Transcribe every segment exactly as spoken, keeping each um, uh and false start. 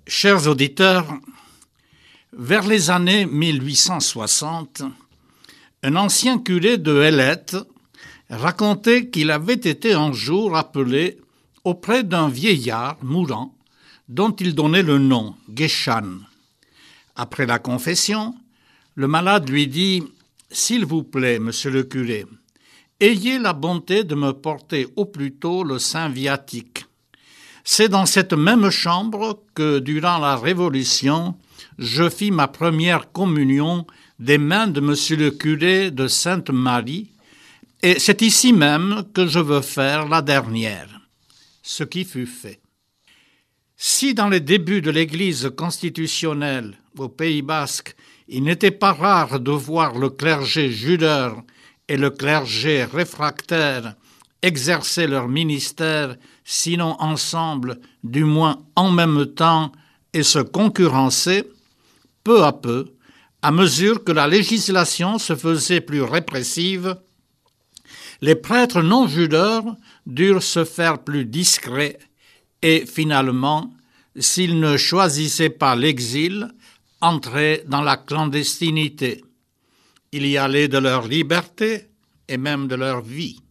Chers auditeurs, vers les années mille huit cent soixante, un ancien curé de Ailette racontait qu'il avait été un jour appelé auprès d'un vieillard mourant dont il donnait le nom, Guéchan. Après la confession, le malade lui dit « S'il vous plaît, monsieur le curé, ayez la bonté de me porter au plus tôt le saint viatique. C'est dans cette même chambre que, durant la Révolution, je fis ma première communion des mains de monsieur le curé de Sainte-Marie, et c'est ici même que je veux faire la dernière. » Ce qui fut fait. Si dans les débuts de l'Église constitutionnelle au Pays basque, il n'était pas rare de voir le clergé jureur et le clergé réfractaire exercer leur ministère, sinon ensemble, du moins en même temps, et se concurrencer, peu à peu, à mesure que la législation se faisait plus répressive, les prêtres non-jureurs durent se faire plus discrets et, finalement, s'ils ne choisissaient pas l'exil, entrer dans la clandestinité. Il y allait de leur liberté et même de leur vie.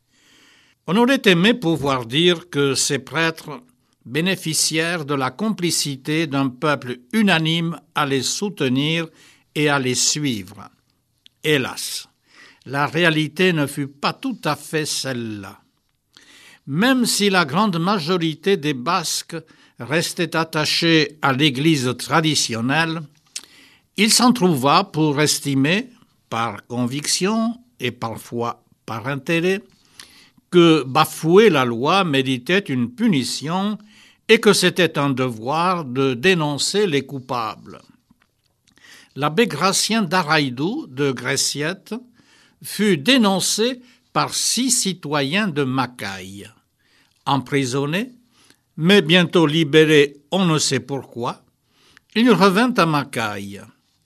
On aurait aimé pouvoir dire que ces prêtres bénéficièrent de la complicité d'un peuple unanime à les soutenir et à les suivre. Hélas, la réalité ne fut pas tout à fait celle-là. Même si la grande majorité des Basques restait attachée à l'Église traditionnelle, il s'en trouva pour estimer, par conviction et parfois par intérêt, que bafouer la loi méritait une punition et que c'était un devoir de dénoncer les coupables. L'abbé Gratien d'Araïdou de Gressiette fut dénoncé par six citoyens de Macaï. Emprisonné, mais bientôt libéré on ne sait pourquoi, il revint à Macaï.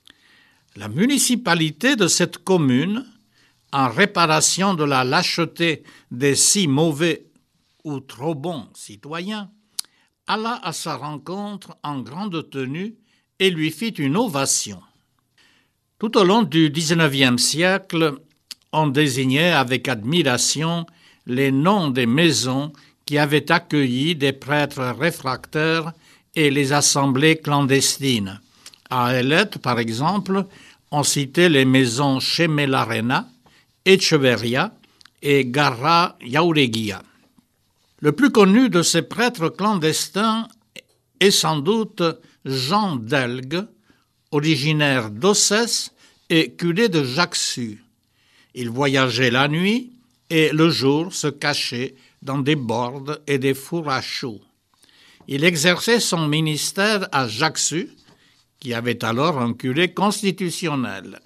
La municipalité de cette commune, en réparation de la lâcheté des si mauvais ou trop bons citoyens, alla à sa rencontre en grande tenue et lui fit une ovation. Tout au long du dix-neuvième siècle, on désignait avec admiration les noms des maisons qui avaient accueilli des prêtres réfractaires et les assemblées clandestines. À Ailette, par exemple, on citait les maisons Chemelarena, Echeverria et Garra Jaureguia. Le plus connu de ces prêtres clandestins est sans doute Jean d'Elgue, originaire d'Ossès et curé de Jacques-Su. Il voyageait la nuit et le jour se cachait dans des bordes et des fours à chaux. Il exerçait son ministère à Jacques-Su, qui avait alors un curé constitutionnel,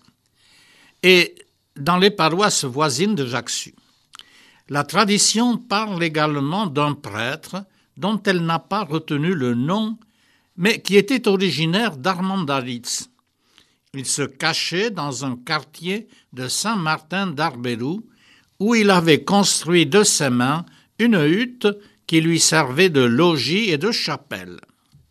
et dans les paroisses voisines de Jacques-Su. La tradition parle également d'un prêtre dont elle n'a pas retenu le nom, mais qui était originaire d'Armandaritz. Il se cachait dans un quartier de Saint-Martin d'Arbérou, où il avait construit de ses mains une hutte qui lui servait de logis et de chapelle.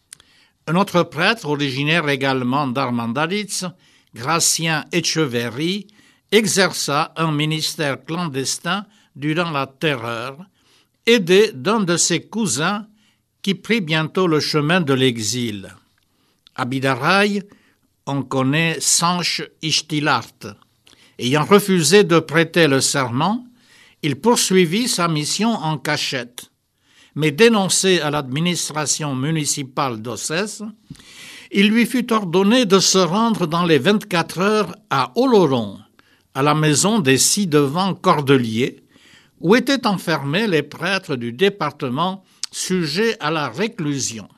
Un autre prêtre, originaire également d'Armandaritz, Gratien Etcheverry, exerça un ministère clandestin durant la Terreur, aidé d'un de ses cousins qui prit bientôt le chemin de l'exil. À Bidaraï, on connaît Sanche Ishtilart. Ayant refusé de prêter le serment, il poursuivit sa mission en cachette. Mais dénoncé à l'administration municipale d'Ossès, il lui fut ordonné de se rendre dans les vingt-quatre heures à Oloron, à la maison des ci-devant cordeliers, où étaient enfermés les prêtres du département sujets à la réclusion.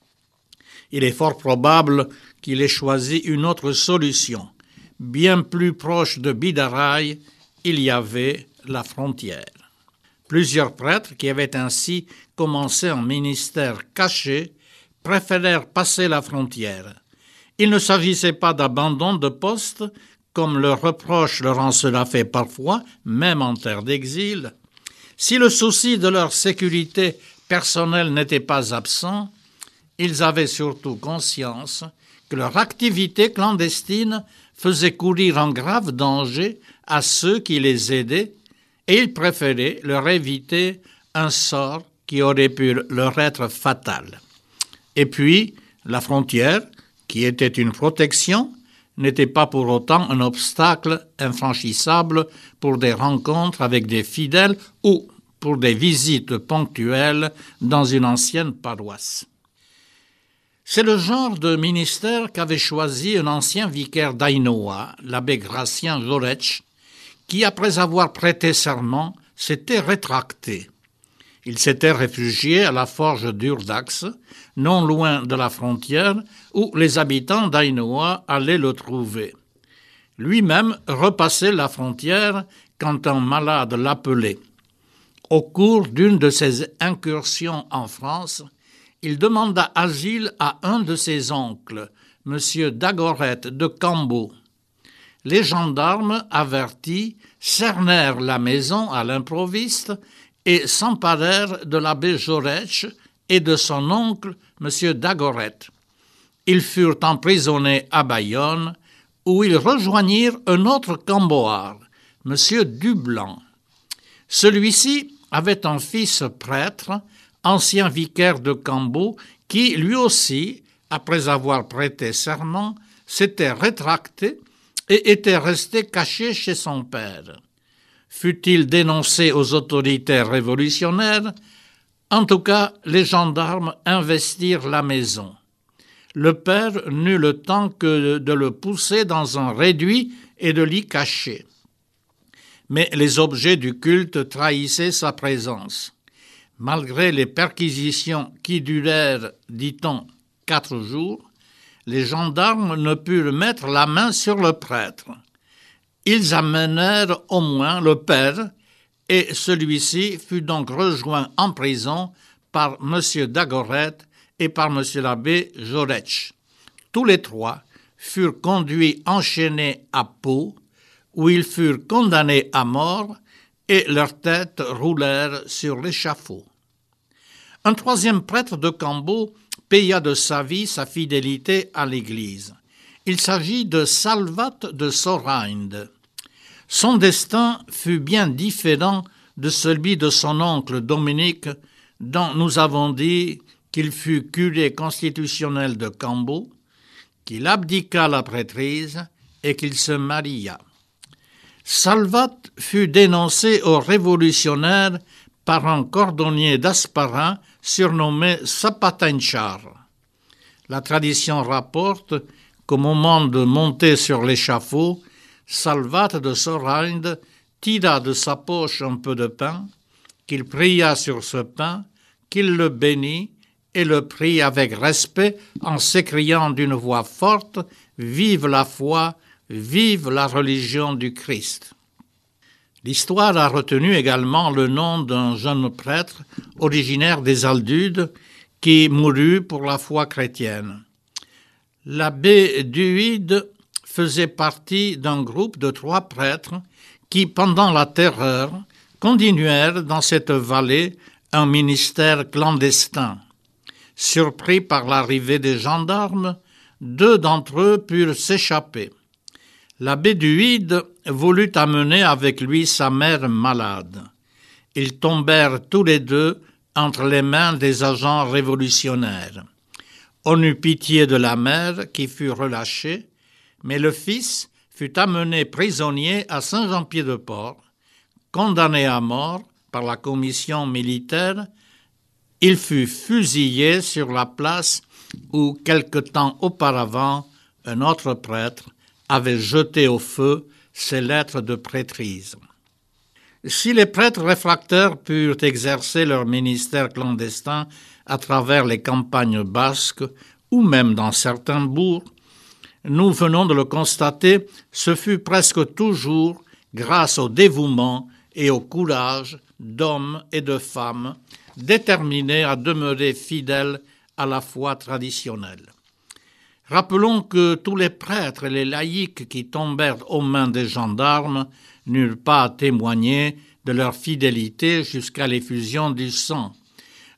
Il est fort probable qu'il ait choisi une autre solution. Bien plus proche de Bidaraï, il y avait la frontière. Plusieurs prêtres qui avaient ainsi commencé un ministère caché préférèrent passer la frontière. Il ne s'agissait pas d'abandon de poste, comme le reproche leur en cela fait parfois, même en terre d'exil. Si le souci de leur sécurité personnelle n'était pas absent, ils avaient surtout conscience que leur activité clandestine faisait courir un grave danger à ceux qui les aidaient et ils préféraient leur éviter un sort qui aurait pu leur être fatal. Et puis, la frontière, qui était une protection, n'était pas pour autant un obstacle infranchissable pour des rencontres avec des fidèles ou pour des visites ponctuelles dans une ancienne paroisse. C'est le genre de ministère qu'avait choisi un ancien vicaire d'Ainoa, l'abbé Gratien Joretsch, qui, après avoir prêté serment, s'était rétracté. Il s'était réfugié à la forge d'Urdax, non loin de la frontière, où les habitants d'Ainoa allaient le trouver. Lui-même repassait la frontière quand un malade l'appelait. Au cours d'une de ses incursions en France, il demanda asile à un de ses oncles, M. Dagoret de Cambo. Les gendarmes, avertis, cernèrent la maison à l'improviste et s'emparèrent de l'abbé Joretsch et de son oncle, M. Dagoret. Ils furent emprisonnés à Bayonne, où ils rejoignirent un autre Camboard, M. Dublanc. Celui-ci avait un fils prêtre, ancien vicaire de Cambo, qui, lui aussi, après avoir prêté serment, s'était rétracté et était resté caché chez son père. Fut-il dénoncé aux autorités révolutionnaires? En tout cas, les gendarmes investirent la maison. Le père n'eut le temps que de le pousser dans un réduit et de l'y cacher. Mais les objets du culte trahissaient sa présence. Malgré les perquisitions qui durèrent, dit-on, quatre jours, les gendarmes ne purent mettre la main sur le prêtre. Ils amenèrent au moins le père, et celui-ci fut donc rejoint en prison par M. Dagoret et par M. l'abbé Joretsch. Tous les trois furent conduits enchaînés à Pau, où ils furent condamnés à mort et leurs têtes roulèrent sur l'échafaud. Un troisième prêtre de Cambo paya de sa vie sa fidélité à l'Église. Il s'agit de Salvat de Sorinde. Son destin fut bien différent de celui de son oncle Dominique, dont nous avons dit qu'il fut curé constitutionnel de Cambo, qu'il abdiqua la prêtrise et qu'il se maria. Salvat fut dénoncé aux révolutionnaires par un cordonnier d'Asparin surnommé Sapatinchar. La tradition rapporte qu'au moment de monter sur l'échafaud, Salvat de Sorinde tira de sa poche un peu de pain, qu'il pria sur ce pain, qu'il le bénit et le prit avec respect en s'écriant d'une voix forte « Vive la foi, vive la religion du Christ ». L'histoire a retenu également le nom d'un jeune prêtre originaire des Aldudes qui mourut pour la foi chrétienne. L'abbé Duide faisait partie d'un groupe de trois prêtres qui, pendant la Terreur, continuèrent dans cette vallée un ministère clandestin. Surpris par l'arrivée des gendarmes, deux d'entre eux purent s'échapper. L'abbé Duide voulut amener avec lui sa mère malade. Ils tombèrent tous les deux entre les mains des agents révolutionnaires. On eut pitié de la mère qui fut relâchée, mais le fils fut amené prisonnier à Saint-Jean-Pied-de-Port, condamné à mort par la commission militaire. Il fut fusillé sur la place où, quelque temps auparavant, un autre prêtre avait jeté au feu ses lettres de prêtrise. Si les prêtres réfractaires purent exercer leur ministère clandestin à travers les campagnes basques ou même dans certains bourgs, nous venons de le constater, ce fut presque toujours grâce au dévouement et au courage d'hommes et de femmes déterminés à demeurer fidèles à la foi traditionnelle. Rappelons que tous les prêtres et les laïcs qui tombèrent aux mains des gendarmes n'eurent pas à témoigner de leur fidélité jusqu'à l'effusion du sang.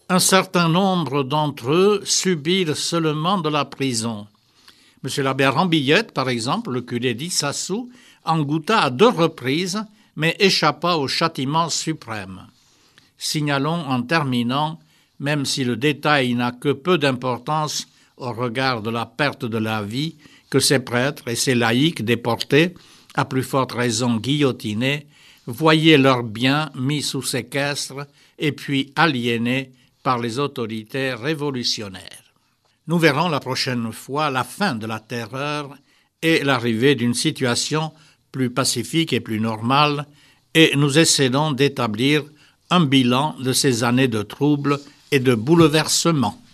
Un certain nombre d'entre eux subirent seulement de la prison. Monsieur l'abbé Rambillette, par exemple, le curé d'Issassou, en goûta à deux reprises, mais échappa au châtiment suprême. Signalons en terminant, même si le détail n'a que peu d'importance au regard de la perte de la vie, que ces prêtres et ces laïcs déportés, à plus forte raison guillotinés, voyaient leurs biens mis sous séquestre et puis aliénés par les autorités révolutionnaires. Nous verrons la prochaine fois la fin de la terreur et l'arrivée d'une situation plus pacifique et plus normale, et nous essaierons d'établir un bilan de ces années de troubles et de bouleversements.